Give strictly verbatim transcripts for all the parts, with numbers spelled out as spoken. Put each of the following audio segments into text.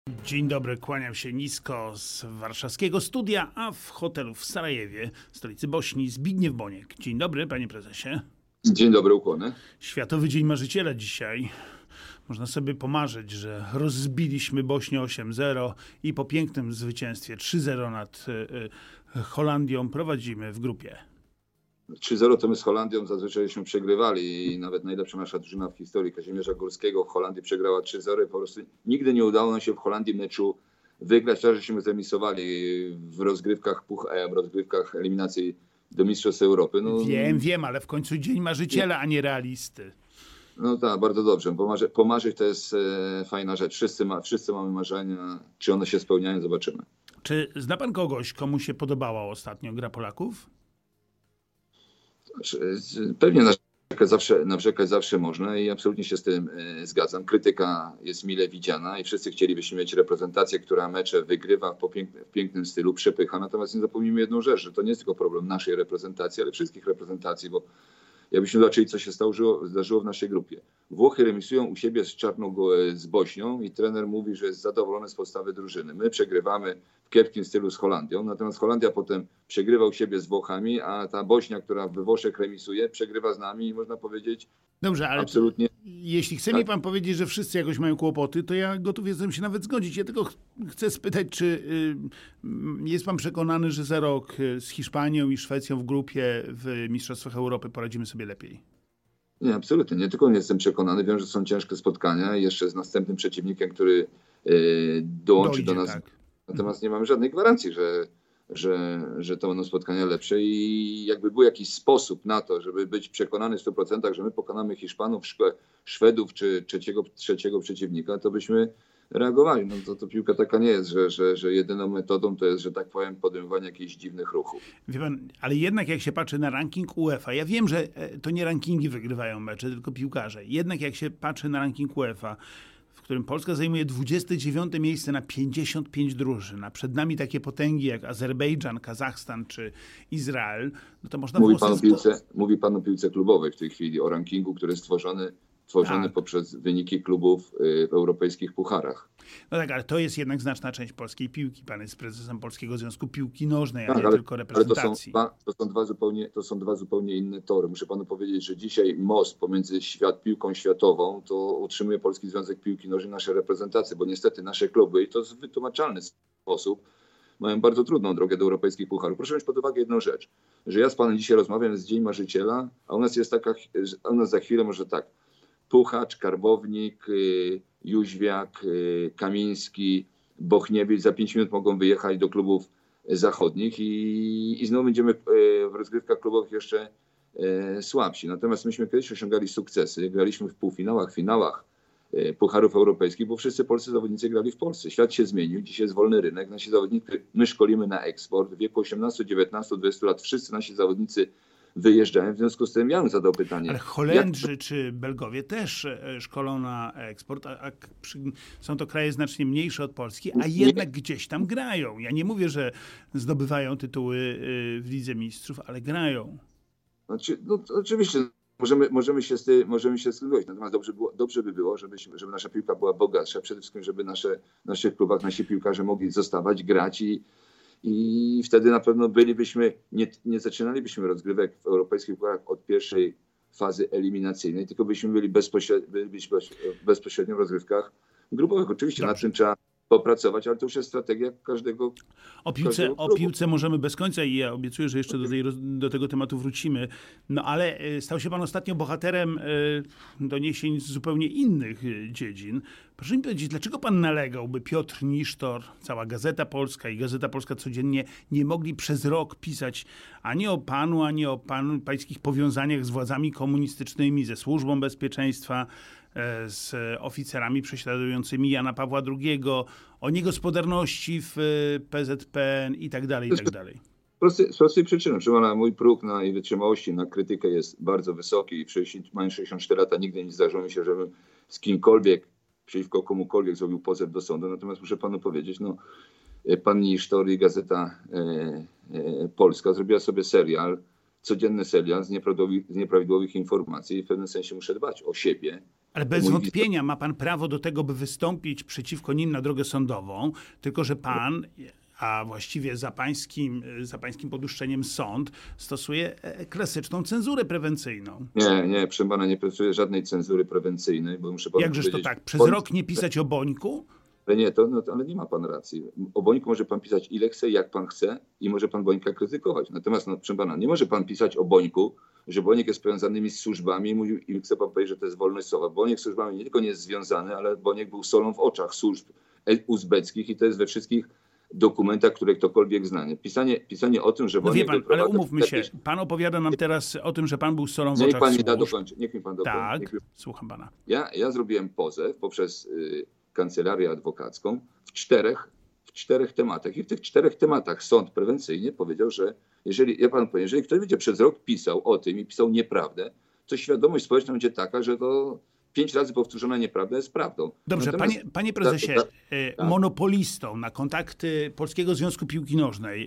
Dzień dobry, kłaniam się nisko z warszawskiego studia, a w hotelu w Sarajewie, stolicy Bośni, Zbigniew Boniek. Dzień dobry, panie prezesie. Dzień dobry, ukłony. Światowy Dzień Marzyciela dzisiaj. Można sobie pomarzyć, że rozbiliśmy Bośnię osiem zero i po pięknym zwycięstwie trzy zero nad y, y, Holandią prowadzimy w grupie. trzy zero to my z Holandią zazwyczajśmy przegrywali i nawet najlepsza nasza drużyna w historii Kazimierza Górskiego w Holandii przegrała trzy zero i po prostu nigdy nie udało nam się w Holandii meczu wygrać, tak żeśmy zremisowali w rozgrywkach, w rozgrywkach eliminacji do Mistrzostw Europy. No, wiem, wiem, ale w końcu Dzień Marzyciela, a nie realisty. No tak, bardzo dobrze. Pomarzy, pomarzyć to jest e, fajna rzecz. Wszyscy, ma, wszyscy mamy marzenia. Czy one się spełniają, zobaczymy. Czy zna pan kogoś, komu się podobała ostatnio gra Polaków? Pewnie narzekać zawsze, narzekać zawsze można i absolutnie się z tym e, zgadzam. Krytyka jest mile widziana i wszyscy chcielibyśmy mieć reprezentację, która mecze wygrywa w, pięknym, w pięknym stylu, przepycha. Natomiast nie zapomnijmy jedną rzecz, że to nie jest tylko problem naszej reprezentacji, ale wszystkich reprezentacji, bo jakbyśmy zobaczyli, co się stało, zdarzyło w naszej grupie. Włochy remisują u siebie z Czarną z Bośnią i trener mówi, że jest zadowolony z postawy drużyny. My przegrywamy w kiepskim stylu z Holandią, natomiast Holandia potem przegrywa u siebie z Włochami, a ta Bośnia, która we Włoszech remisuje, przegrywa z nami i można powiedzieć Dobrze, ale absolutnie. Jeśli chce tak? mi pan powiedzieć, że wszyscy jakoś mają kłopoty, to ja gotów jestem się nawet zgodzić. Ja tylko ch chcę spytać, czy y, jest pan przekonany, że za rok z Hiszpanią i Szwecją w grupie w Mistrzostwach Europy poradzimy sobie lepiej? Nie, absolutnie. Nie tylko nie jestem przekonany. Wiem, że są ciężkie spotkania i jeszcze z następnym przeciwnikiem, który y, dołączy Dojdzie, do nas. tak. Natomiast nie mamy żadnej gwarancji, że, że, że to będą spotkania lepsze i jakby był jakiś sposób na to, żeby być przekonany w stu procentach, że my pokonamy Hiszpanów, Szwedów czy trzeciego, trzeciego przeciwnika, to byśmy reagowali. No to, to piłka taka nie jest, że, że, że jedyną metodą to jest, że tak powiem, podejmowanie jakichś dziwnych ruchów. Wie pan, ale jednak jak się patrzy na ranking UEFA, ja wiem, że to nie rankingi wygrywają mecze, tylko piłkarze. Jednak jak się patrzy na ranking UEFA, w którym Polska zajmuje dwudzieste dziewiąte miejsce na pięćdziesiąt pięć drużyn, a przed nami takie potęgi jak Azerbejdżan, Kazachstan czy Izrael, no to można Mówi było... pan, o piłce, mówi pan o piłce klubowej w tej chwili, o rankingu, który jest stworzony, tworzony Tak. poprzez wyniki klubów w europejskich pucharach. No tak, ale to jest jednak znaczna część polskiej piłki. Pan jest prezesem Polskiego Związku Piłki Nożnej, a Tak, nie ale, tylko ale to, są reprezentacji. dwa, to, są dwa zupełnie, to są dwa zupełnie inne tory. Muszę panu powiedzieć, że dzisiaj most pomiędzy świat, piłką światową to utrzymuje Polski Związek Piłki Nożnej, nasze reprezentacje, bo niestety nasze kluby, i to w wytłumaczalny sposób, mają bardzo trudną drogę do europejskich pucharów. Proszę mieć pod uwagę jedną rzecz, że ja z panem dzisiaj rozmawiam, jest Dzień Marzyciela, a u nas jest taka, a u nas za chwilę może tak, Puchacz, Karbownik, Jóźwiak, Kamiński, Bochniewicz za pięć minut mogą wyjechać do klubów zachodnich i, i znowu będziemy w rozgrywkach klubowych jeszcze e, słabsi. Natomiast myśmy kiedyś osiągali sukcesy, graliśmy w półfinałach, finałach e, pucharów europejskich, bo wszyscy polscy zawodnicy grali w Polsce. Świat się zmienił, dzisiaj jest wolny rynek, nasi zawodnicy, my szkolimy na eksport. W wieku osiemnastu, dziewiętnastu, dwudziestu lat wszyscy nasi zawodnicy wyjeżdżają. W związku z tym ja bym zadał pytanie. Ale Holendrzy jak... czy Belgowie też szkolą na eksport, a, a przy, są to kraje znacznie mniejsze od Polski, a jednak nie. Gdzieś tam grają. Ja nie mówię, że zdobywają tytuły w Lidze Mistrzów, ale grają. Znaczy, no, oczywiście możemy, możemy się z tym, możemy się z tym zgodzić. Natomiast dobrze, było, dobrze by było, żeby, żeby nasza piłka była bogatsza. Przede wszystkim, żeby nasze, w naszych klubach nasi piłkarze mogli zostawać, grać i I wtedy na pewno bylibyśmy, nie, nie zaczynalibyśmy rozgrywek w europejskich pucharach od pierwszej fazy eliminacyjnej, tylko byśmy byli bezpośrednio, bylibyśmy bezpośrednio w rozgrywkach grupowych. Oczywiście Dobrze. Nad tym trzeba popracować, ale to już jest strategia każdego. O piłce, o piłce możemy bez końca i ja obiecuję, że jeszcze do, tej, do tego tematu wrócimy. No ale stał się pan ostatnio bohaterem doniesień z zupełnie innych dziedzin. Proszę mi powiedzieć, dlaczego pan nalegał, by Piotr Nisztor, cała Gazeta Polska i Gazeta Polska Codziennie nie mogli przez rok pisać ani o panu, ani o panu, pańskich powiązaniach z władzami komunistycznymi, ze Służbą Bezpieczeństwa, z oficerami prześladującymi Jana Pawła drugiego, o niegospodarności w P Z P N i tak dalej, i tak dalej. Z prostej przyczyny. Mój próg na jej wytrzymałości na krytykę jest bardzo wysoki i mając sześćdziesiąt cztery lata nigdy nie zdarzyło mi się, żebym z kimkolwiek, przeciwko komukolwiek zrobił pozew do sądu. Natomiast muszę panu powiedzieć, no pan Nisztor i Gazeta e, e, Polska zrobiła sobie serial, codzienny serial z nieprawidłowych, z nieprawidłowych informacji i w pewnym sensie muszę dbać o siebie Ale bez wątpienia ma pan prawo do tego, by wystąpić przeciwko nim na drogę sądową, tylko że pan, a właściwie za pańskim, za pańskim poduszczeniem sąd, stosuje klasyczną cenzurę prewencyjną. Nie, nie, proszę pana, nie stosuję żadnej cenzury prewencyjnej, bo muszę panu Jakżeż to tak? Przez bądź... rok nie pisać o Bońku? Ale nie, to, no, ale nie ma pan racji. O Bońku może pan pisać ile chce, jak pan chce i może pan Bońka krytykować. Natomiast, no, proszę pana, nie może pan pisać o Bońku, że Boniek jest powiązanymi z służbami i, mówił, i chce pan powiedzieć, że to jest wolność słowa. Boniek z służbami nie tylko nie jest związany, ale Boniek był solą w oczach służb uzbeckich i to jest we wszystkich dokumentach, które ktokolwiek zna. Pisanie, pisanie o tym, że Boniek... No wie pan, ale umówmy się, jakieś... pan opowiada nam teraz o tym, że pan był solą w niech oczach pan służb. mi da dokończyć. Niech mi pan dokończy. Tak, mi... słucham pana. Ja, ja zrobiłem pozew poprzez y, kancelarię adwokacką w czterech, w czterech tematach. I w tych czterech tematach sąd prewencyjnie powiedział, że jeżeli, ja panu powiem, jeżeli ktoś będzie przez rok pisał o tym i pisał nieprawdę, to świadomość społeczna będzie taka, że to pięć razy powtórzona nieprawda jest prawdą. Dobrze, Natomiast, panie, panie prezesie, tak, tak. monopolistą na kontakty Polskiego Związku Piłki Nożnej,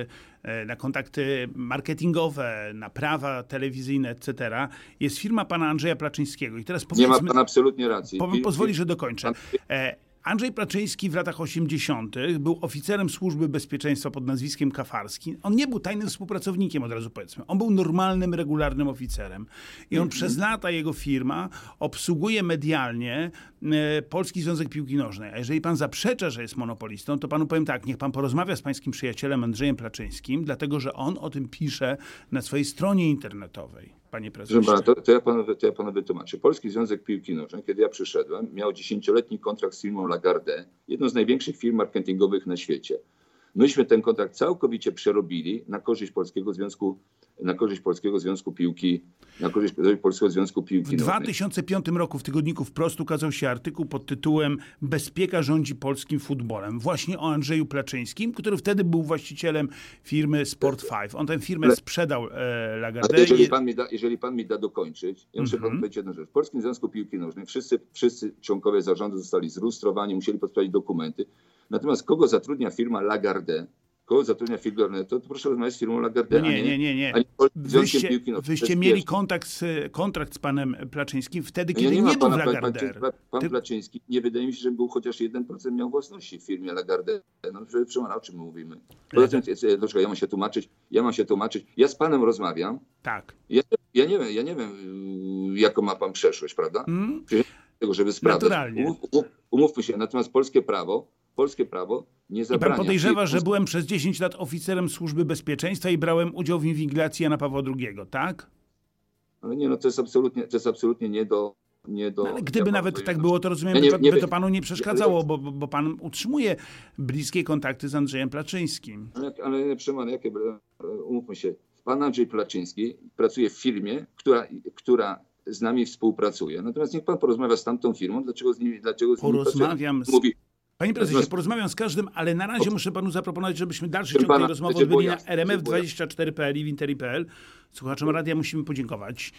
na kontakty marketingowe, na prawa telewizyjne, et cetera, jest firma pana Andrzeja Placzyńskiego. I teraz powiedzmy, nie ma pan absolutnie racji. Po, pozwoli, że dokończę. Andrzej Placzyński w latach osiemdziesiątych był oficerem Służby Bezpieczeństwa pod nazwiskiem Kafarskim. On nie był tajnym współpracownikiem, od razu powiedzmy. On był normalnym, regularnym oficerem. I on mm-hmm. przez lata, jego firma, obsługuje medialnie e, Polski Związek Piłki Nożnej. A jeżeli pan zaprzecza, że jest monopolistą, to panu powiem tak, niech pan porozmawia z pańskim przyjacielem Andrzejem Placzyńskim, dlatego że on o tym pisze na swojej stronie internetowej. Panie prezesie. Pana, to, to, ja panu, to ja panu wytłumaczę. Polski Związek Piłki Nożnej, kiedy ja przyszedłem, miał dziesięcioletni kontrakt z firmą Lagardère, jedną z największych firm marketingowych na świecie. Myśmy ten kontrakt całkowicie przerobili na korzyść Polskiego Związku, na korzyść Polskiego Związku Piłki, na korzyść Polskiego Związku Piłki Nożnej. W dwa tysiące piątym roku w tygodniku Wprost ukazał się artykuł pod tytułem Bezpieka rządzi polskim futbolem. Właśnie o Andrzeju Placzyńskim, który wtedy był właścicielem firmy Sport pięć. On tę firmę sprzedał e, Lagardère. Jeżeli pan mi da, jeżeli pan mi da dokończyć, ja muszę mm-hmm. panu powiedzieć jedną rzecz. W Polskim Związku Piłki Nożnej wszyscy, wszyscy członkowie zarządu zostali zlustrowani, musieli podpisać dokumenty. Natomiast kogo zatrudnia firma Lagardère? Kogo zatrudnia firma Lagardère? To, to proszę rozmawiać z firmą Lagardère. No nie, nie, nie, nie. Wyście, wyście mieli kontakt z, kontrakt z panem Placzyńskim wtedy, kiedy ja nie, nie był w Lagardère. Pan, pan Ty... Placzyński, nie wydaje mi się, że był chociaż jeden procent miał własności w firmie Lagardère. No, że, o czym my mówimy? Poza tym, dlaczego ja mam się tłumaczyć? Ja mam się tłumaczyć. Ja z panem rozmawiam. Tak. Ja, ja nie wiem, ja nie wiem, jaką ma pan przeszłość, prawda? Hmm? Tego, żeby sprawdzać. Naturalnie. Umów, um, umówmy się, natomiast polskie prawo Polskie prawo nie zabrania. I pan podejrzewa, że byłem przez dziesięć lat oficerem Służby Bezpieczeństwa i brałem udział w inwigilacji Jana Pawła drugiego, tak? Ale nie, no to jest absolutnie, to jest absolutnie nie do... Nie do no, ale gdyby nawet tak no. było, to rozumiem, ja nie, by, nie, by to panu nie przeszkadzało, bo, bo pan utrzymuje bliskie kontakty z Andrzejem Placzyńskim. Ale, ale Szymon, jakie, umówmy się, pan Andrzej Placzyński pracuje w firmie, która, która z nami współpracuje. Natomiast niech pan porozmawia z tamtą firmą, dlaczego z nimi, dlaczego z nimi Porozmawiam z... Mówi, Panie prezesie, porozmawiam z każdym, ale na razie muszę panu zaproponować, żebyśmy dalszy ciąg tej rozmowy odbyli na R M F dwadzieścia cztery kropka p l i w interi kropka p l. Słuchaczom radia musimy podziękować.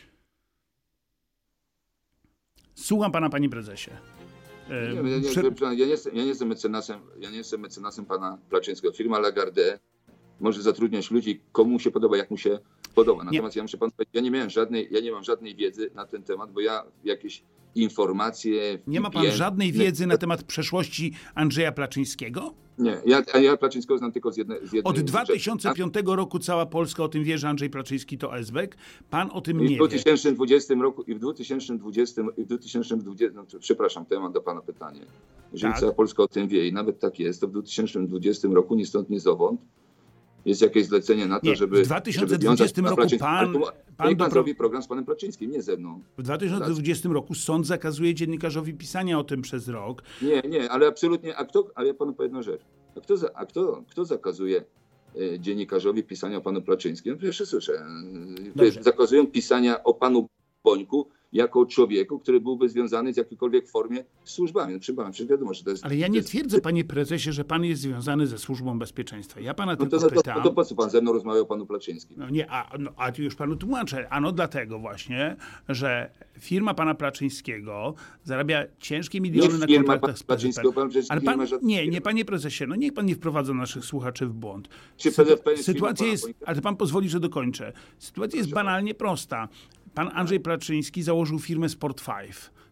Słucham pana, panie prezesie. Nie, ja, nie, Prze... ja, nie jestem, ja nie jestem mecenasem, ja nie jestem mecenasem pana Placzyńskiego. Firma Lagardère może zatrudniać ludzi, komu się podoba, jak mu się podoba. Natomiast nie. ja muszę panu powiedzieć, ja nie miałem żadnej, ja nie mam żadnej wiedzy na ten temat, bo ja jakieś informacje... Nie ma pan P N, żadnej wiedzy nie, na temat przeszłości Andrzeja Placzyńskiego? Nie, ja, ja Placzyńskiego znam tylko z jednej, z jednej Od dwa tysiące piątego roku cała Polska o tym wie, że Andrzej Placzyński to esbek. Pan o tym I nie w dwa tysiące dwudziestym roku i w dwa tysiące dwudziestym i w dwa tysiące dwudziestym, no, przepraszam, to ja mam do pana pytanie. Jeżeli tak. cała Polska o tym wie i nawet tak jest, to w dwa tysiące dwudziestym roku ni stąd, ni zowąd jest jakieś zlecenie na to, nie, żeby... W dwa tysiące dwudziestym roku pan... Pan, pan, pan zrobi program z panem Placzyńskim, nie ze mną. W dwa tysiące dwudziestym roku sąd zakazuje dziennikarzowi pisania o tym przez rok. Nie, nie, ale absolutnie... A kto, ale ja panu powiem jedną rzecz. A kto, a kto, kto zakazuje e, dziennikarzowi pisania o panu Placzyńskim? No pierwsze słyszę. E, zakazują pisania o panu Bońku jako człowieku, który byłby związany z jakiejkolwiek formie z służbami. No, przypomnę, przecież wiadomo, że to jest... Ale ja nie twierdzę, panie prezesie, że pan jest związany ze Służbą Bezpieczeństwa. Ja pana no tylko to, pytam... No to, to po co pan ze mną rozmawiał o panu Placzyńskim? No nie, a, no, a już panu tłumaczę. Ano dlatego właśnie, że firma pana Placzyńskiego zarabia ciężkie miliony nie na firma kontraktach z P Z P. Pan Ale pan, nie, nie, panie prezesie, no niech pan nie wprowadza naszych słuchaczy w błąd. Czy P Z P jest Sytuacja jest, ale pan pozwoli, że dokończę. Sytuacja jest banalnie prosta. Pan Andrzej Placzyński założył firmę Sport pięć.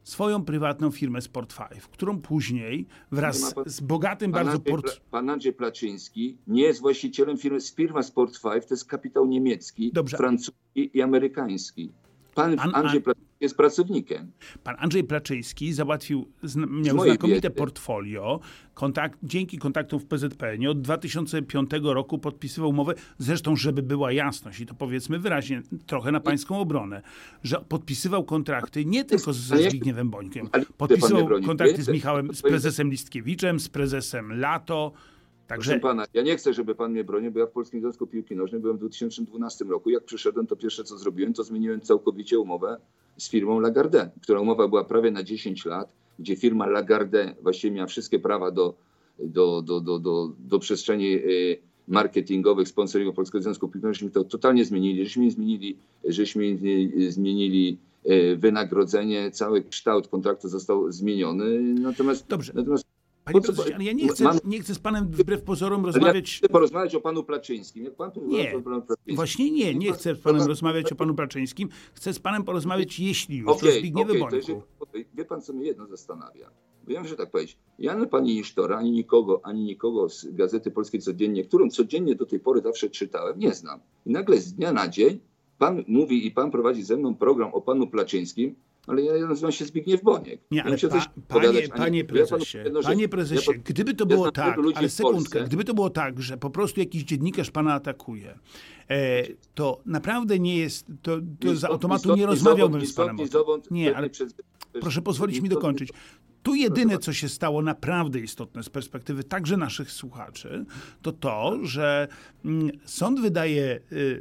swoją prywatną firmę Sport pięć, którą później wraz pan, z bogatym pan bardzo... Andrzej, port... Pan Andrzej Placzyński nie jest właścicielem firmy, firma Sport pięć, to jest kapitał niemiecki, Dobrze. francuski i amerykański. Pan, pan Andrzej Placzyński jest pracownikiem. Pan Andrzej Placzyński załatwił, miał znakomite wiedzy. portfolio, kontakt, dzięki kontaktom w P Z P N-ie od dwa tysiące piątego roku podpisywał umowę, zresztą żeby była jasność i to powiedzmy wyraźnie, trochę na pańską obronę, że podpisywał kontrakty nie tylko ze Zbigniewem Bońkiem, podpisywał kontrakty z Michałem, z prezesem Listkiewiczem, z prezesem Lato. Także... Proszę pana, ja nie chcę, żeby pan mnie bronił, bo ja w Polskim Związku Piłki Nożnej byłem w dwa tysiące dwunastym roku. Jak przyszedłem, to pierwsze co zrobiłem, to zmieniłem całkowicie umowę z firmą Lagardère, która umowa była prawie na dziesięć lat, gdzie firma Lagardère właściwie miała wszystkie prawa do, do, do, do, do, do przestrzeni marketingowych, sponsoringu Polskiego Związku Piłki Nożnej. To totalnie zmienili. Żeśmy zmienili, żeśmy zmienili wynagrodzenie, cały kształt kontraktu został zmieniony. Natomiast, Dobrze. natomiast Panie prezesie, ale ja nie chcę, mam... nie chcę z panem wbrew pozorom rozmawiać... Ja chcę porozmawiać o panu Placzyńskim. Jak pan nie, o panu Placzyńskim. Właśnie nie, nie chcę z panem rozmawiać o panu Placzyńskim. Chcę z panem porozmawiać, jeśli już, okay, o Zbigniewie okay, Bońku. Okay. Wie pan, co mnie jedno zastanawia? Wiem, że tak powiedzieć. Ja ani pani Nisztora, ani nikogo, ani nikogo z Gazety Polskiej Codziennie, którą codziennie do tej pory zawsze czytałem, nie znam. I nagle z dnia na dzień pan mówi i pan prowadzi ze mną program o panu Placzyńskim, ale ja nazywam się Zbigniew Boniek. Nie, ale pa, panie, panie prezesie, ja panie prezesie, ja gdyby to było tak, ale sekundkę, gdyby to było tak, że po prostu jakiś dziennikarz pana atakuje, e, to naprawdę nie jest, to, to z automatu nie rozmawiałbym z panem. Nie, ale proszę pozwolić mi dokończyć. Tu jedyne, co się stało naprawdę istotne z perspektywy także naszych słuchaczy, to to, że sąd wydaje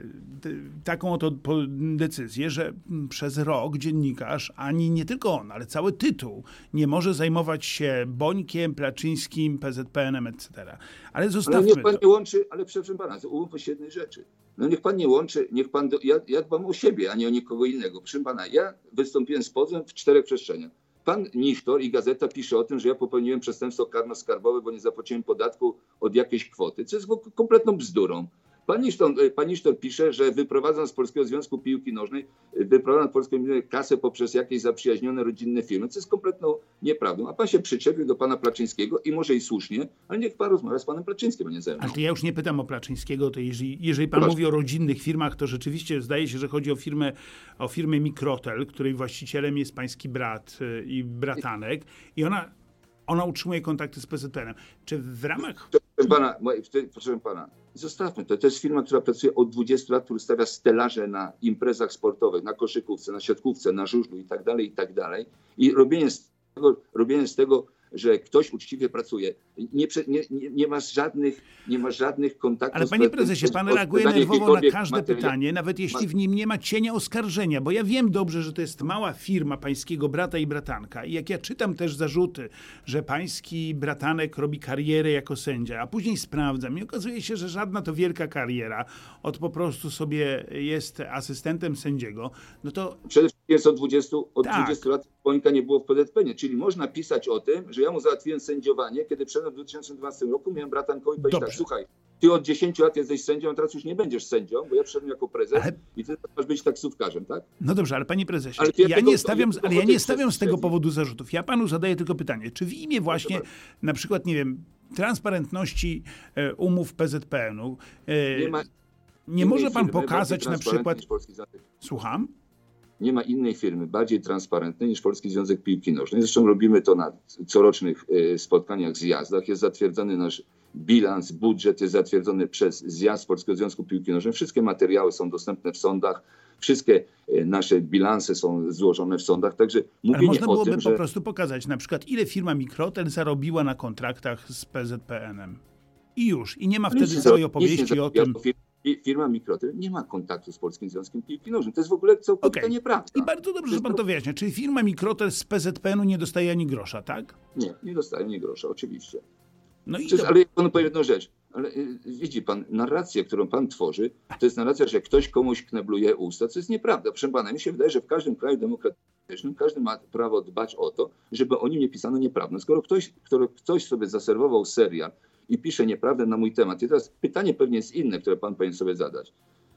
taką oto decyzję, że przez rok dziennikarz, ani nie tylko on, ale cały tytuł nie może zajmować się Bońkiem, Placzyńskim, P Z P N-em, et cetera. Ale zostawmy ale niech pan to. nie łączy, ale przepraszam pana, umówmy się jednej rzeczy. No niech pan nie łączy, niech pan, do, ja, ja dbam o siebie, a nie o nikogo innego. Proszę pana, ja wystąpiłem z pozwem w czterech przestrzeniach. Pan Nisztor i Gazeta pisze o tym, że ja popełniłem przestępstwo karno-skarbowe, bo nie zapłaciłem podatku od jakiejś kwoty, co jest kompletną bzdurą. Pan Nisztor, pan Nisztor pisze, że wyprowadzam z Polskiego Związku Piłki Nożnej, wyprowadzam Polską kasę poprzez jakieś zaprzyjaźnione rodzinne firmy, co jest kompletną nieprawdą. A pan się przyczepił do pana Placzyńskiego i może i słusznie, ale niech pan rozmawia z panem Placzyńskim, a nie ze mną. Ale to ja już nie pytam o Placzyńskiego, to jeżeli, jeżeli pan Proszę. mówi o rodzinnych firmach, to rzeczywiście zdaje się, że chodzi o firmę, o firmę Mikrotel, której właścicielem jest pański brat i bratanek i ona, ona utrzymuje kontakty z P Z P N-em. Czy w ramach... Proszę pana, proszę pana, zostawmy to. To jest firma, która pracuje od dwudziestu lat, która stawia stelaże na imprezach sportowych, na koszykówce, na siatkówce, na żużlu i tak dalej, i tak dalej. I robienie z tego, robienie z tego że ktoś uczciwie pracuje. Nie, nie, nie, nie masz żadnych, nie masz żadnych kontaktów. Ale panie prezesie, pan reaguje nerwowo na każde pytanie, nawet jeśli w nim nie ma cienia oskarżenia, bo ja wiem dobrze, że to jest mała firma pańskiego brata i bratanka. I jak ja czytam też zarzuty, że pański bratanek robi karierę jako sędzia, a później sprawdzam i okazuje się, że żadna to wielka kariera, od po prostu sobie jest asystentem sędziego, no to... Przede wszystkim jest od dwudziestu, od tak. dwudziestu lat Bońka nie było w P Z P N-ie, czyli można pisać o tym, że ja mu załatwiłem sędziowanie, kiedy przed w dwa tysiące dwunastym roku miałem bratankowi powiedzieć tak, słuchaj, ty od dziesięciu lat jesteś sędzią, a teraz już nie będziesz sędzią, bo ja przyszedłem jako prezes ale... i ty masz być taksówkarzem, tak? No dobrze, ale panie prezesie, ale ja, ja tego, nie stawiam, ja ale ja nie stawiam z tego powodu zarzutów. Ja panu zadaję tylko pytanie, czy w imię właśnie na przykład, nie wiem, transparentności e, umów P Z P N-u e, nie, ma, nie może pan pokazać na przykład... Słucham? Nie ma innej firmy bardziej transparentnej niż Polski Związek Piłki Nożnej. Zresztą robimy to na corocznych spotkaniach, zjazdach. Jest zatwierdzony nasz bilans, budżet jest zatwierdzony przez zjazd Polskiego Związku Piłki Nożnej. Wszystkie materiały są dostępne w sądach. Wszystkie nasze bilanse są złożone w sądach. Także mówienie Ale można byłoby o tym, po że... prostu pokazać na przykład, ile firma Mikrotel zarobiła na kontraktach z P Z P N-em. I już. I nie ma wtedy całej opowieści o tym... Firma Mikrotel nie ma kontaktu z Polskim Związkiem Piłki Nożnej. To jest w ogóle całkowicie okay. nieprawda. I bardzo dobrze, że pan to wyjaśnia. Czyli firma Mikrotel z P Z P N-u nie dostaje ani grosza, tak? Nie, nie dostaje ani grosza, oczywiście. No i Przecież, to... Ale ja panu powiem jedną rzecz. Ale y, widzi pan, narrację, którą pan tworzy, to jest narracja, że ktoś komuś knebluje usta, co jest nieprawda. Proszę pana, mi się wydaje, że w każdym kraju demokratycznym każdy ma prawo dbać o to, żeby o nim nie pisano nieprawdę. Skoro ktoś, skoro ktoś sobie zaserwował serial i pisze nieprawdę na mój temat. I teraz pytanie pewnie jest inne, które pan powinien sobie zadać.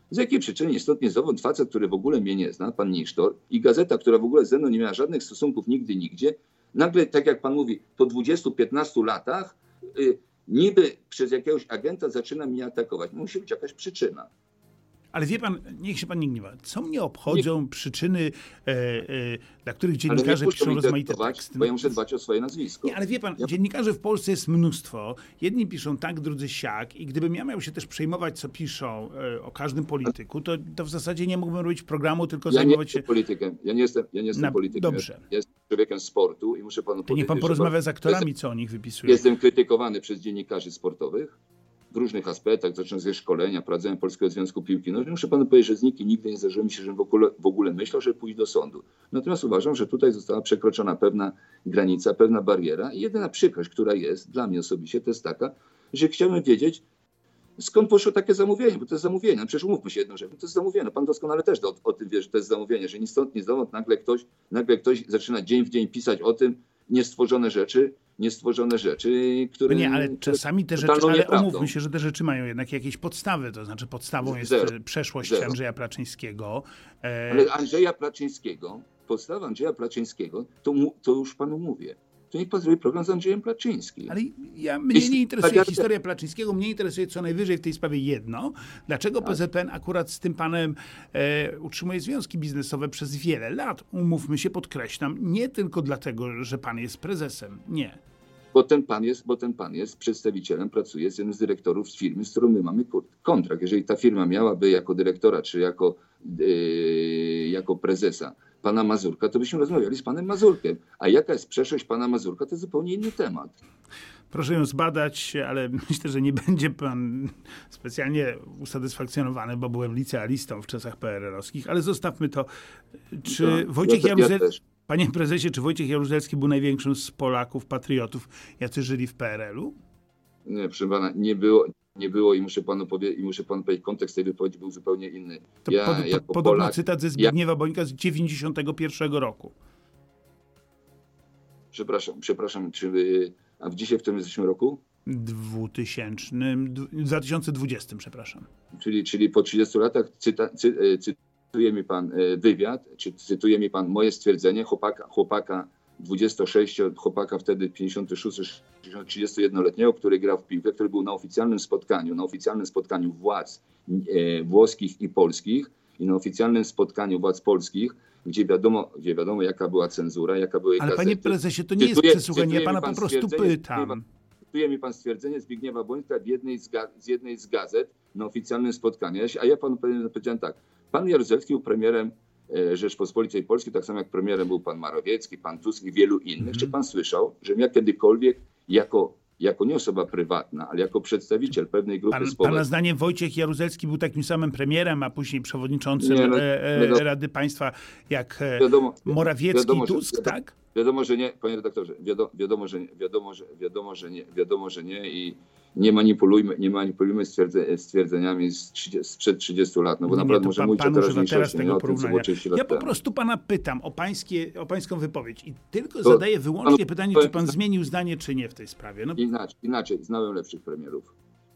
Z jakiej przyczyny istotnie zawód facet, który w ogóle mnie nie zna, pan Nisztor, i gazeta, która w ogóle ze mną nie miała żadnych stosunków nigdy, nigdzie, nagle, tak jak pan mówi, po dwudziestu piętnastu latach y, niby przez jakiegoś agenta zaczyna mnie atakować. Musi być jakaś przyczyna. Ale wie pan, niech się pan nie gniewa, co mnie obchodzą nie. przyczyny, e, e, dla których dziennikarze piszą rozmaite teksty? Bo ja muszę dbać o swoje nazwisko. Nie, ale wie pan, ja... dziennikarzy w Polsce jest mnóstwo. Jedni piszą tak, drudzy siak. I gdybym ja miał się też przejmować, co piszą e, o każdym polityku, to, to w zasadzie nie mógłbym robić programu, tylko ja zajmować się... politykiem. Ja nie jestem, ja nie jestem Na... politykiem. Dobrze. Ja jestem człowiekiem sportu i muszę panu to powiedzieć... niech pan porozmawia pan... z aktorami, co o nich wypisują. Jestem krytykowany przez dziennikarzy sportowych w różnych aspektach, zaczynając ze szkolenia, prowadzenia Polskiego Związku Piłki Nożnej. Muszę panu powiedzieć, że z nikim nigdy nie zdarzyło mi się, żebym w ogóle, w ogóle myślał, żeby pójść do sądu. Natomiast uważam, że tutaj została przekroczona pewna granica, pewna bariera i jedyna przykrość, która jest dla mnie osobiście, to jest taka, że chciałbym wiedzieć, skąd poszło takie zamówienie, bo to jest zamówienie. No przecież umówmy się jedną rzecz, to jest zamówienie. No pan doskonale też o, o tym wie, że to jest zamówienie, że ni stąd, ni zowąd nagle ktoś, nagle ktoś zaczyna dzień w dzień pisać o tym, niestworzone rzeczy, niestworzone rzeczy, które... No nie, ale czasami te rzeczy, ale omówmy się, że te rzeczy mają jednak jakieś podstawy, to znaczy podstawą jest Zero. przeszłość Zero. Andrzeja Placzyńskiego. E... Ale Andrzeja Placzyńskiego, podstawa Andrzeja Placzyńskiego, to, mu, to już panu mówię. To niech pan zrobi program z Andrzejem Placzyńskim. Ale ja, mnie nie interesuje historia Placzyńskiego, mnie interesuje co najwyżej w tej sprawie jedno. Dlaczego P Z P N akurat z tym panem e, utrzymuje związki biznesowe przez wiele lat? Umówmy się, podkreślam, nie tylko dlatego, że pan jest prezesem. Nie. Bo ten pan jest, bo ten pan jest przedstawicielem, pracuje z jednym z dyrektorów z firmy, z którą my mamy kontrakt. Jeżeli ta firma miałaby jako dyrektora, czy jako, yy, jako prezesa pana Mazurka, to byśmy rozmawiali z panem Mazurkiem. A jaka jest przeszłość pana Mazurka, to jest zupełnie inny temat. Proszę ją zbadać, ale myślę, że nie będzie pan specjalnie usatysfakcjonowany, bo byłem licealistą w czasach P R L-owskich, ale zostawmy to. Czy no, Wojciech ja Jaruzelski, ja panie prezesie, czy Wojciech Jaruzelski był największym z Polaków, patriotów, jacy żyli w P R L-u? Nie, proszę pana, nie było. Nie było i muszę panu powiedzieć, i muszę panu powiedzieć, kontekst tej wypowiedzi był zupełnie inny. To ja, pod, pod, podobno Polak, cytat ze Zbigniewa ja... Bońka z dziewięćdziesiątego pierwszego roku. Przepraszam, przepraszam, czy wy, a w dzisiaj w którym jesteśmy roku? dwutysięcznym, dwa tysiące dwudziestym, przepraszam. Czyli, czyli po trzydziestu latach cyta, cy, cytuje mi pan wywiad, czy cytuje mi pan moje stwierdzenie chłopaka, chłopaka dwudziestosześciu, chłopaka wtedy pięćdziesiątego szóstego, trzydziestojednoletniego, który grał w piłkę, który był na oficjalnym spotkaniu, na oficjalnym spotkaniu władz e, włoskich i polskich i na oficjalnym spotkaniu władz polskich, gdzie wiadomo, gdzie wiadomo jaka była cenzura, jaka były Ale gazety. panie prezesie, to nie jest przesłuchanie, ja pana po prostu pytam. Cytuje mi pan stwierdzenie Zbigniewa Bońka w jednej z, z jednej z gazet na oficjalnym spotkaniu. A ja panu powiedziałem tak, pan Jaruzelski był premierem Rzeczpospolitej Polskiej, tak samo jak premierem był pan Morawiecki, pan Tusk i wielu innych. Mm. Czy pan słyszał, że ja kiedykolwiek jako, jako nie osoba prywatna, ale jako przedstawiciel pewnej grupy pan, społecznej... Pana zdaniem Wojciech Jaruzelski był takim samym premierem, a później przewodniczącym nie, no, e, wiadomo, Rady Państwa jak wiadomo, Morawiecki wiadomo, i Tusk, wiadomo, tak? Wiadomo, że nie, panie redaktorze, wiadomo, wiadomo, że nie, wiadomo, że, wiadomo, że nie, wiadomo, że nie i nie manipulujmy, nie manipulujmy stwierdze, stwierdzeniami z trzydziestu, sprzed trzydziestu lat, no bo nie, naprawdę może mówić o teraźniejszości, nie o tym, co było trzydzieści lat Ja po temu. prostu pana pytam o, pańskie, o pańską wypowiedź i tylko to, zadaję wyłącznie panu, pytanie, czy pan zmienił zdanie, czy nie w tej sprawie. No. Inaczej, inaczej, znałem lepszych premierów.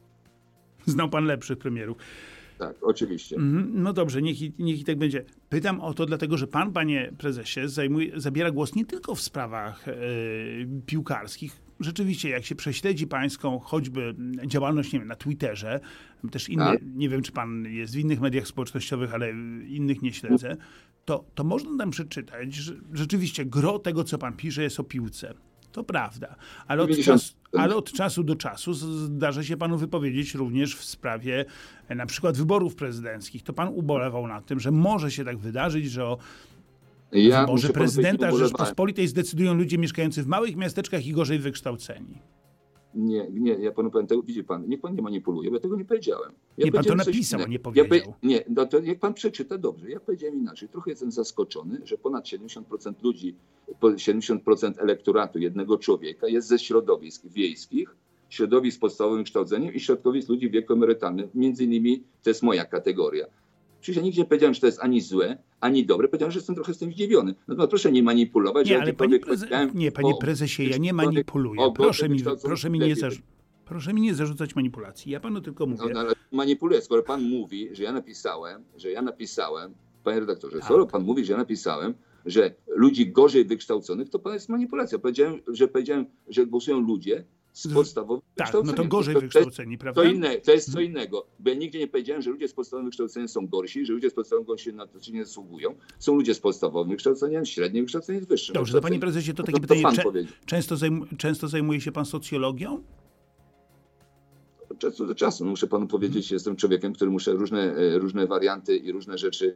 Znał pan lepszych premierów. Tak, oczywiście. No dobrze, niech i, niech i tak będzie. Pytam o to dlatego, że pan, panie prezesie, zajmuje, zabiera głos nie tylko w sprawach e, piłkarskich. Rzeczywiście, jak się prześledzi pańską choćby działalność, nie wiem, na Twitterze, też inne, tak. Nie wiem, czy pan jest w innych mediach społecznościowych, ale innych nie śledzę, to, to można tam przeczytać, że rzeczywiście gro tego, co pan pisze, jest o piłce. To prawda, ale od, czas, ale od czasu do czasu zdarza się panu wypowiedzieć również w sprawie na przykład wyborów prezydenckich. To pan ubolewał nad tym, że może się tak wydarzyć, że o ja wyborze prezydenta Rzeczpospolitej zdecydują ludzie mieszkający w małych miasteczkach i gorzej wykształceni. Nie, nie, ja panu powiem tego, widzi pan, niech pan nie manipuluje, bo ja tego nie powiedziałem. Ja nie, pan to napisał, a nie powiedział. Ja powie, nie, no to niech pan przeczyta dobrze. Ja powiedziałem inaczej. Trochę jestem zaskoczony, że ponad siedemdziesiąt procent ludzi, siedemdziesiąt procent elektoratu jednego człowieka jest ze środowisk wiejskich, środowisk z podstawowym kształceniem i środowisk ludzi w wieku emerytalnym. Między innymi to jest moja kategoria. Przecież ja nigdzie nie powiedziałem, że to jest ani złe, ani dobre. Powiedziałem, że jestem trochę z tym zdziwiony. No to proszę nie manipulować. Nie, ale panie, preze... nie, panie prezesie, ja nie manipuluję. Proszę mi, proszę mi, nie, zarzu... proszę mi nie zarzucać manipulacji. Ja panu tylko mówię, no, ale manipuluje. Skoro pan mówi, że ja napisałem, że ja napisałem, panie redaktorze, tak. skoro pan mówi, że ja napisałem, że ludzi gorzej wykształconych, to pan jest manipulacja. Powiedziałem, że powiedziałem, że głosują ludzie z podstawowym tak, wykształceniem. no to gorzej to, wykształceni, to, prawda? to, inne, to jest co innego, bo ja nigdzie nie powiedziałem, że ludzie z podstawowym wykształceniem są gorsi, że ludzie z podstawowym wykształceniem na to nie zasługują. Są ludzie z podstawowym wykształceniem, średnim wykształceniem, z wyższym. Dobrze, to panie prezesie, to takie to, to pytanie, cze, powiedział. często, zajm, często zajmuje się pan socjologią? Od czasu do czasu. No, muszę panu powiedzieć, jestem człowiekiem, który muszę różne, różne warianty i różne rzeczy,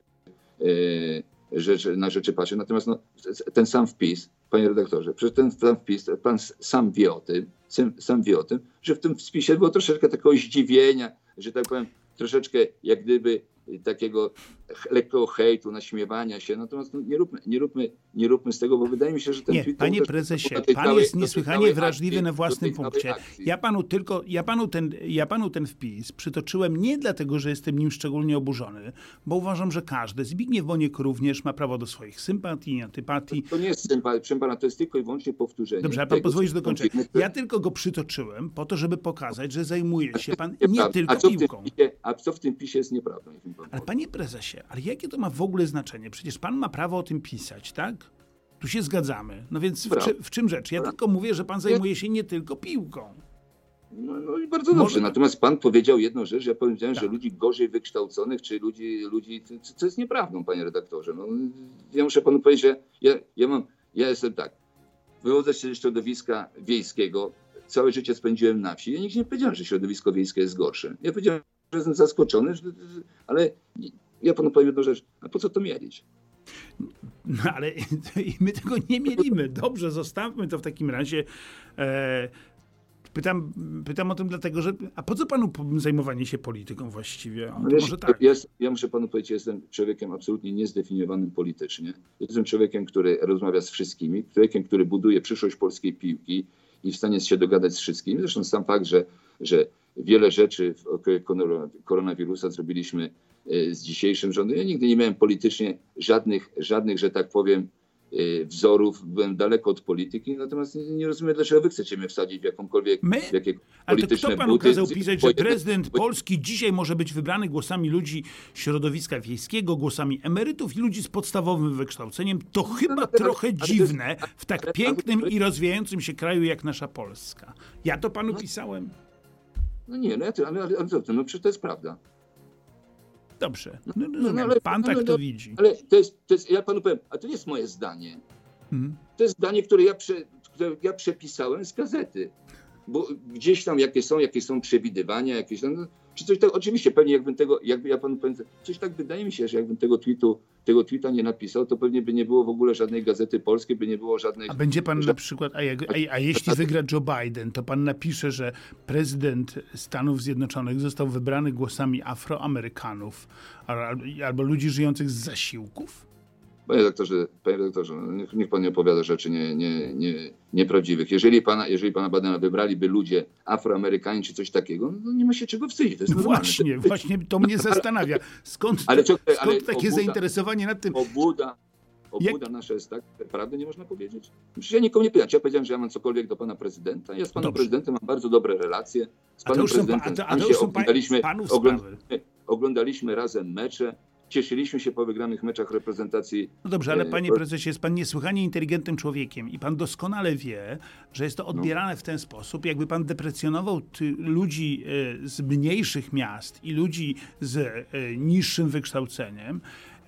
e, rzeczy na rzeczy patrzeć. Natomiast no, ten sam wpis, panie redaktorze, przecież ten sam wpis, pan sam wie o tym, sam, sam wie o tym, że w tym spisie było troszeczkę takiego zdziwienia, że tak powiem, troszeczkę jak gdyby takiego lekkiego hejtu, naśmiewania się. Natomiast no, nie, róbmy, nie, róbmy, nie róbmy z tego, bo wydaje mi się, że ten nie, tweet... Panie też, prezesie, do tej pan całej, jest niesłychanie całej wrażliwy akcji, na własnym punkcie. Ja panu tylko, ja panu, ten, ja panu ten wpis przytoczyłem nie dlatego, że jestem nim szczególnie oburzony, bo uważam, że każdy, Zbigniew Boniek również ma prawo do swoich sympatii i antypatii. To nie jest sympatia, proszę pana, to jest tylko i wyłącznie powtórzenie. Dobrze, ale pan pozwolisz dokończyć. Ja tylko go przytoczyłem po to, żeby pokazać, że zajmuje się pan nie tylko a co piłką. Pisie, a co w tym pisie jest nieprawdą? Ale panie prezesie, ale jakie to ma w ogóle znaczenie? Przecież pan ma prawo o tym pisać, tak? Tu się zgadzamy. No więc w, czy, w czym rzecz? Ja tylko mówię, że pan zajmuje się nie tylko piłką. No, no i bardzo dobrze. Może... Natomiast pan powiedział jedną rzecz, ja powiedziałem, tak. że ludzi gorzej wykształconych, czy ludzi, ludzi co, co jest nieprawdą, panie redaktorze. No, ja muszę panu powiedzieć, że ja, ja mam, ja jestem tak, wywodzę się ze środowiska wiejskiego, całe życie spędziłem na wsi. Ja nigdzie nie powiedziałem, że środowisko wiejskie jest gorsze. Ja powiedziałem, że jestem zaskoczony, że, ale ja panu powiem jedną rzecz, a po co to mielić? No ale my tego nie mielimy. Dobrze, zostawmy to w takim razie. E, pytam, pytam o tym dlatego, że a po co panu zajmowanie się polityką właściwie? No wiesz, może tak. Jest, ja muszę panu powiedzieć, jestem człowiekiem absolutnie niezdefiniowanym politycznie. Jestem człowiekiem, który rozmawia z wszystkimi, człowiekiem, który buduje przyszłość polskiej piłki i w stanie jest się dogadać z wszystkimi. Zresztą sam fakt, że, że wiele rzeczy w okresie koronawirusa zrobiliśmy z dzisiejszym rządem. Ja nigdy nie miałem politycznie żadnych, żadnych, że tak powiem, wzorów. Byłem daleko od polityki, natomiast nie, nie rozumiem, dlaczego wy chcecie mnie wsadzić w jakąkolwiek My? w jakie Ale to polityczne kto panu buty. kazał pisać, że prezydent Polski dzisiaj może być wybrany głosami ludzi środowiska wiejskiego, głosami emerytów i ludzi z podstawowym wykształceniem? To no, chyba no, trochę ale dziwne jest, w tak ale, pięknym ale, i rozwijającym się kraju jak nasza Polska. Ja to panu no, pisałem. No nie, no, ale, ale, ale co to? No przecież to jest prawda. Dobrze, no, no, rozumiem. no, ale, pan no, tak no, to widzi. Ale to jest, to jest, ja panu powiem, a to nie jest moje zdanie. Hmm. To jest zdanie, które ja, prze, które ja przepisałem z gazety. Bo gdzieś tam jakieś są, jakieś są przewidywania, jakieś tam, no, czy coś tak, oczywiście pewnie jakbym tego, jakby ja panu powiem, coś tak wydaje mi się, że jakbym tego tweetu, tego tweeta nie napisał, to pewnie by nie było w ogóle żadnej Gazety Polskiej, by nie było żadnej... A będzie pan na przykład, a, jak, a, a jeśli wygra Joe Biden, to pan napisze, że prezydent Stanów Zjednoczonych został wybrany głosami Afroamerykanów albo, albo ludzi żyjących z zasiłków? Panie doktorze, panie doktorze, niech, niech pan nie opowiada rzeczy nie, nie, nie, nieprawdziwych. Jeżeli pana, jeżeli pana Bidena wybraliby ludzie Afroamerykanie czy coś takiego, no nie ma się czego wstydzić. To jest właśnie, normalne. właśnie to mnie zastanawia. Skąd, ale, to, ale, skąd ale takie obuda, zainteresowanie nad tym? Obuda, obuda Jak... nasza jest tak, prawdy nie można powiedzieć. Przecież ja nikomu nie pytam. Ja powiedziałem, że ja mam cokolwiek do pana prezydenta. Ja z panem Dobrze. prezydentem mam bardzo dobre relacje. Z panem prezydentem są, a to, a to już są oglądaliśmy, panów oglądaliśmy, oglądaliśmy razem mecze. Cieszyliśmy się po wygranych meczach reprezentacji. No dobrze, ale panie prezesie, jest pan niesłychanie inteligentnym człowiekiem i pan doskonale wie, że jest to odbierane no. w ten sposób, jakby pan deprecjonował ty, ludzi z mniejszych miast i ludzi z niższym wykształceniem.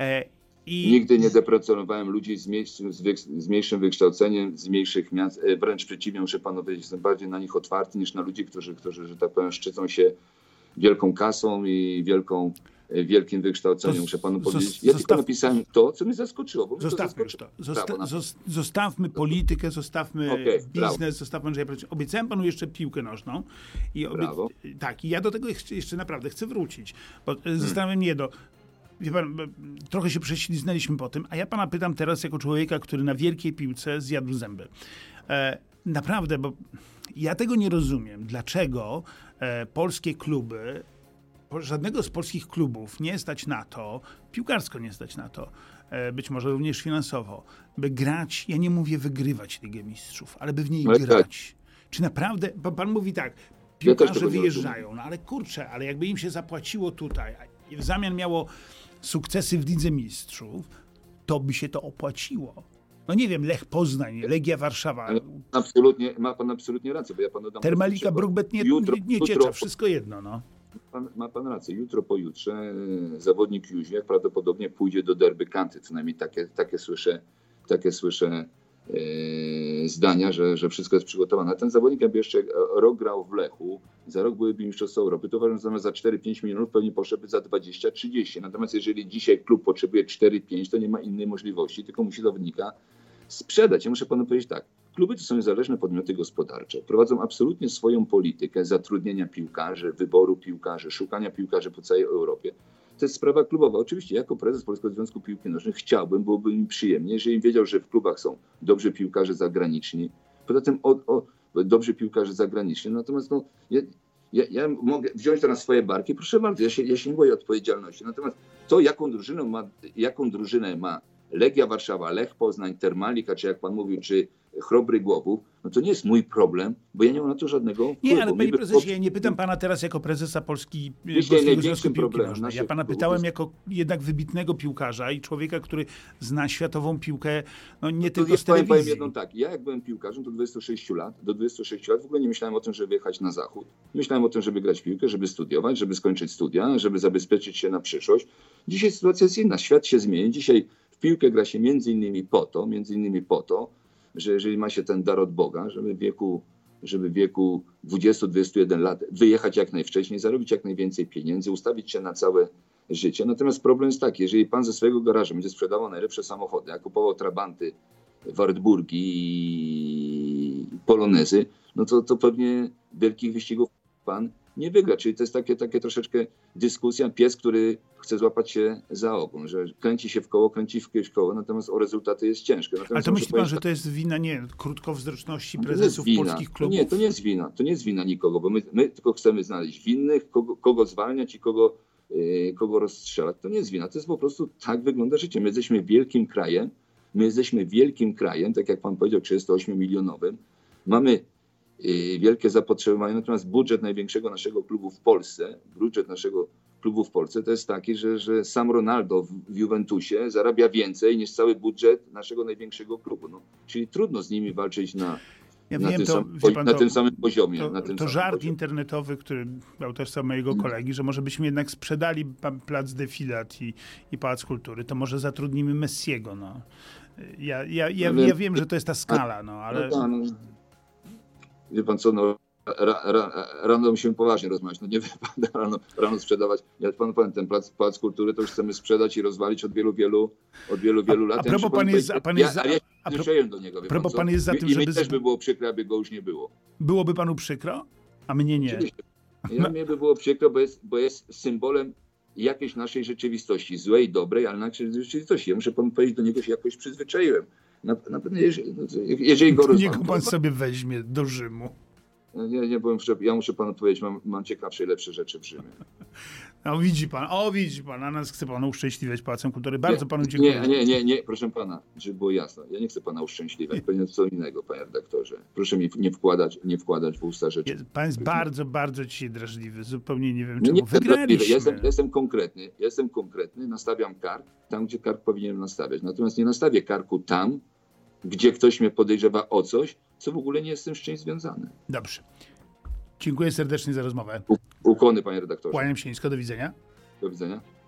I... Nigdy nie deprecjonowałem ludzi z, mniejszym, z mniejszym wykształceniem, z mniejszych miast. Wręcz przeciwnie, muszę panu powiedzieć, jestem bardziej na nich otwarty niż na ludzi, którzy, którzy że tak powiem, szczycą się wielką kasą i wielką wielkim wykształceniem, muszę panu powiedzieć. Ja tylko napisałem to, co mnie zaskoczyło. Bo zostawmy już to. Zosta zostawmy politykę, zostawmy okay, biznes, brawo. zostawmy, że ja obiecałem panu jeszcze piłkę nożną. I tak, i ja do tego jeszcze naprawdę chcę wrócić. Bo hmm. zastanawiam mnie do... Wie pan, trochę się prześliznęliśmy po tym, a ja pana pytam teraz jako człowieka, który na wielkiej piłce zjadł zęby. E, naprawdę, bo ja tego nie rozumiem. Dlaczego e, polskie kluby żadnego z polskich klubów nie stać na to, piłkarsko nie stać na to, być może również finansowo, by grać, ja nie mówię wygrywać Ligę Mistrzów, ale by w niej ale grać. Tak. Czy naprawdę, pan, pan mówi tak, piłkarze ja wyjeżdżają, no ale kurczę, ale jakby im się zapłaciło tutaj i w zamian miało sukcesy w Lidze Mistrzów, to by się to opłaciło. No nie wiem, Lech Poznań, Legia Warszawa. Ale absolutnie, ma pan absolutnie rację, bo ja panu dam... Termalika, Brookbet, nie, jutro, nie, nie Ciecza, wszystko jedno, no. Pan, ma pan rację. Jutro, pojutrze zawodnik Jóźwiak prawdopodobnie pójdzie do Derby County. Co najmniej takie, takie słyszę, takie słyszę yy, zdania, że, że wszystko jest przygotowane. A ten zawodnik, jakby jeszcze rok grał w Lechu, za rok byłyby mistrzostwa Europy, to uważam, że zamiast za cztery pięć milionów pewnie poszedłby za dwadzieścia trzydzieści. Natomiast jeżeli dzisiaj klub potrzebuje cztery pięć, to nie ma innej możliwości, tylko musi zawodnika sprzedać. Ja muszę panu powiedzieć tak. Kluby to są niezależne podmioty gospodarcze. Prowadzą absolutnie swoją politykę zatrudnienia piłkarzy, wyboru piłkarzy, szukania piłkarzy po całej Europie. To jest sprawa klubowa. Oczywiście jako prezes Polskiego Związku Piłki Nożnej chciałbym, byłoby mi przyjemnie, jeżeli wiedział, że w klubach są dobrzy piłkarze zagraniczni. Poza tym o, o, dobrzy piłkarze zagraniczni. Natomiast no, ja, ja, ja mogę wziąć to na swoje barki. Proszę bardzo, ja się, ja się nie boję odpowiedzialności. Natomiast to, jaką drużynę ma, jaką drużynę ma Legia Warszawa, Lech Poznań, Termalika, czy jak pan mówił, czy Chrobry Głogów, no to nie jest mój problem, bo ja nie mam na to żadnego wpływu. Nie, ale panie prezesie, ja nie pytam pana teraz jako prezesa Polski, Polskiego Związku Piłki Nożnej. Ja pana pytałem jako jednak wybitnego piłkarza i człowieka, który zna światową piłkę, no nie tylko z telewizji. Powiem jedną tak, ja jak byłem piłkarzem do dwudziestu sześciu lat, do dwudziestu sześciu lat w ogóle nie myślałem o tym, żeby jechać na zachód. Myślałem o tym, żeby grać w piłkę, żeby studiować, żeby skończyć studia, żeby zabezpieczyć się na przyszłość. Dzisiaj sytuacja jest inna, świat się zmieni. Dzisiaj w piłkę gra się między innymi po to, między innymi po to, że jeżeli ma się ten dar od Boga, żeby w wieku, żeby w wieku dwudziestu do dwudziestu jeden lat wyjechać jak najwcześniej, zarobić jak najwięcej pieniędzy, ustawić się na całe życie. Natomiast problem jest taki, jeżeli pan ze swojego garażu będzie sprzedawał najlepsze samochody, a kupował Trabanty, Wartburgi i Polonezy, no to, to pewnie wielkich wyścigów pan nie wygra. Czyli to jest takie, takie troszeczkę dyskusja, pies, który chce złapać się za ogon, że kręci się w koło, kręci w koło, natomiast o rezultaty jest ciężko. Natomiast ale to myśli pan, że to jest wina, nie, krótkowzroczności prezesów polskich klubów? Nie, to nie jest wina, to nie jest wina nikogo, bo my, my tylko chcemy znaleźć winnych, kogo, kogo zwalniać i kogo, yy, kogo rozstrzelać. To nie jest wina, to jest po prostu tak wygląda życie. My jesteśmy wielkim krajem, my jesteśmy wielkim krajem, tak jak pan powiedział, trzydziestoośmiomilionowym. Mamy wielkie zapotrzebowanie, natomiast budżet największego naszego klubu w Polsce, budżet naszego klubu w Polsce to jest taki, że, że sam Ronaldo w, w Juventusie zarabia więcej niż cały budżet naszego największego klubu. No, czyli trudno z nimi walczyć na, ja na, wiem, tym, to, sam, pan, na to, tym samym poziomie. To, na tym to samym żart poziomie. internetowy, który miał też sam mojego kolegi, że może byśmy jednak sprzedali plac Defilat i, i Pałac Kultury, to może zatrudnimy Messiego. No. Ja, ja, ja, ja wiem, że to jest ta skala, no ale... No, no, wie pan co, no, ra, ra, rano musimy poważnie rozmawiać, no nie wypada rano, rano sprzedawać. Ja panu powiem, ten plac, Pałac Kultury to już chcemy sprzedać i rozwalić od wielu, wielu, od wielu, wielu lat. A, a propos pan jest, a pan jest za... Ja, ja przyzwyczaiłem do niego, wie propos pan, pan jest za tym, I żeby... mi też by było przykro, aby go już nie było. Byłoby panu przykro? A mnie nie. Oczywiście. Ja, no. Mnie by było przykro, bo jest, bo jest symbolem jakiejś naszej rzeczywistości, złej, dobrej, ale naszej rzeczywistości. Ja muszę panu powiedzieć, do niego się jakoś przyzwyczaiłem. Na, na pewno, jeżeli, jeżeli go rozmawiam... Niech pan sobie weźmie do Rzymu. Ja, nie byłem, ja muszę panu powiedzieć, mam, mam ciekawsze i lepsze rzeczy w Rzymie. O, widzi pan, o, widzi pan, a nas chce pan uszczęśliwiać Pałacem Kultury. Bardzo nie, panu dziękuję. Nie, nie, nie, nie, proszę pana, żeby było jasno. Ja nie chcę pana uszczęśliwiać, pewnie co innego, panie redaktorze. Proszę mi nie wkładać, nie wkładać w usta rzeczy. Jest, pan jest bardzo, bardzo dzisiaj drażliwy. Zupełnie nie wiem czemu. Nie, Wygraliśmy. Ja jestem, jestem konkretny, jestem konkretny, nastawiam kark tam, gdzie kark powinienem nastawiać. Natomiast nie nastawię karku tam, gdzie ktoś mnie podejrzewa o coś, co w ogóle nie jest z tym z czymś związane. Dobrze. Dziękuję serdecznie za rozmowę. U, ukłony, panie redaktorze. Kłaniam się nisko, do widzenia. Do widzenia.